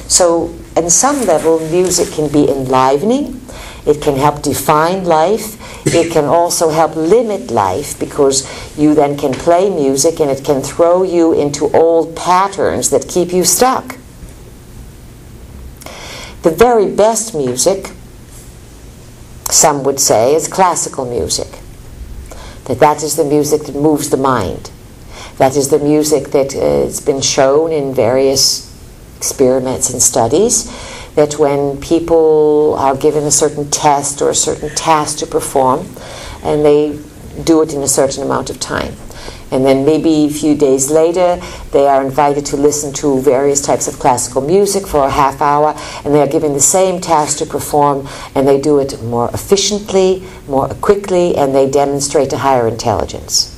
So, on some level, music can be enlivening. It can help define life. It can also help limit life, because you then can play music and it can throw you into old patterns that keep you stuck. The very best music, some would say, is classical music. That is the music that moves the mind. That is the music that has been shown in various experiments and studies, that when people are given a certain test or a certain task to perform, and they do it in a certain amount of time, and then maybe a few days later they are invited to listen to various types of classical music for a half hour, and they are given the same task to perform, and they do it more efficiently, more quickly, and they demonstrate a higher intelligence.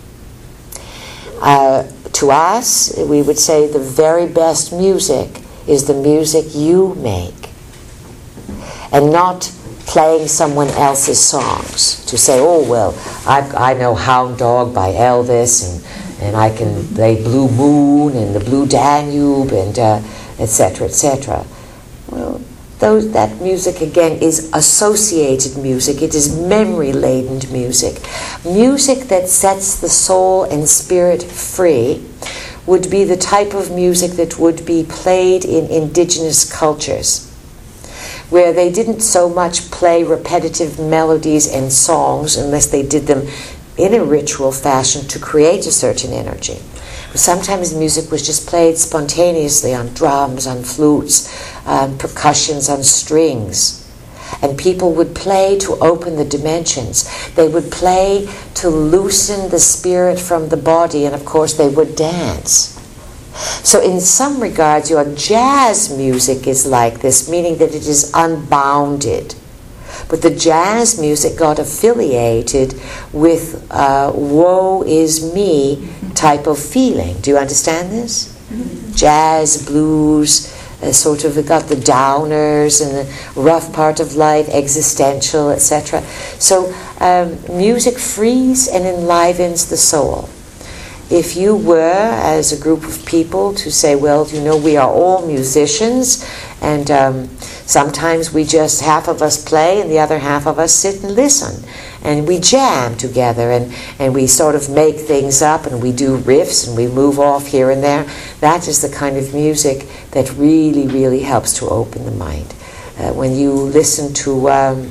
To us, we would say the very best music is the music you make, and not playing someone else's songs to say, oh, well, I know Hound Dog by Elvis, and I can play Blue Moon and the Blue Danube, and etc., etc. Well, that music, again, is associated music. It is memory-laden music. Music that sets the soul and spirit free would be the type of music that would be played in indigenous cultures, where they didn't so much play repetitive melodies and songs unless they did them in a ritual fashion to create a certain energy. Sometimes music was just played spontaneously on drums, on flutes, on percussions, on strings. And people would play to open the dimensions. They would play to loosen the spirit from the body, and of course they would dance. So in some regards, your jazz music is like this, meaning that it is unbounded. But the jazz music got affiliated with woe is me type of feeling. Do you understand this? Jazz, blues, sort of got the downers and the rough part of life, existential, etc. So music frees and enlivens the soul. If you were, as a group of people, to say, well, you know, we are all musicians, and sometimes we just, half of us play and the other half of us sit and listen, and we jam together, and we sort of make things up, and we do riffs, and we move off here and there. That is the kind of music that really, really helps to open the mind. When you listen to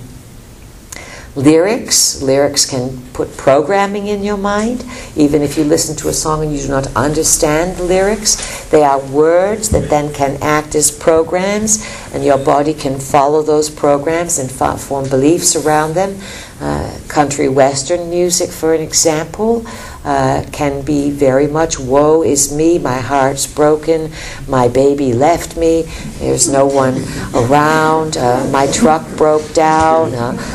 lyrics can put programming in your mind. Even if you listen to a song and you do not understand the lyrics, they are words that then can act as programs, and your body can follow those programs and form beliefs around them. Country western music, for an example, can be very much woe is me, my heart's broken, my baby left me, there's no one around, my truck broke down,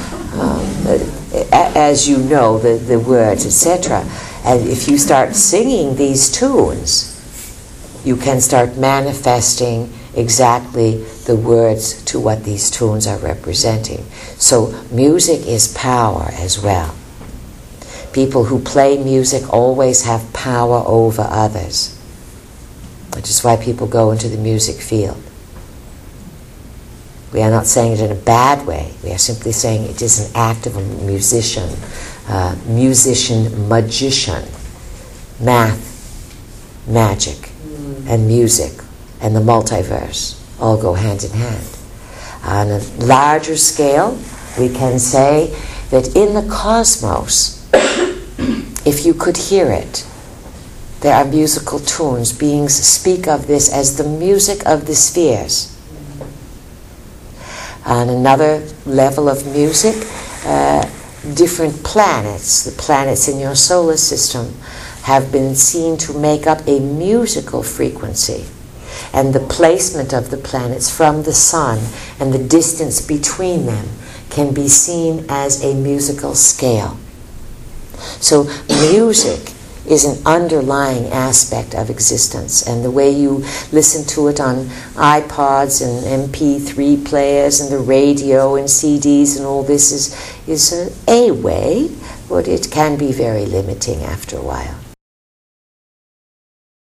as you know, the words, etc. And if you start singing these tunes, you can start manifesting exactly the words to what these tunes are representing. So music is power as well. People who play music always have power over others, which is why people go into the music field. We are not saying it in a bad way. We are simply saying it is an act of a musician, magician. Math, magic, and music, and the multiverse all go hand in hand. On a larger scale, we can say that in the cosmos, if you could hear it, there are musical tunes. Beings speak of this as the music of the spheres. On another level of music, different planets, the planets in your solar system, have been seen to make up a musical frequency. And the placement of the planets from the sun and the distance between them can be seen as a musical scale. So music is an underlying aspect of existence, and the way you listen to it on iPods and MP3 players and the radio and CDs and all this is a way, but it can be very limiting after a while.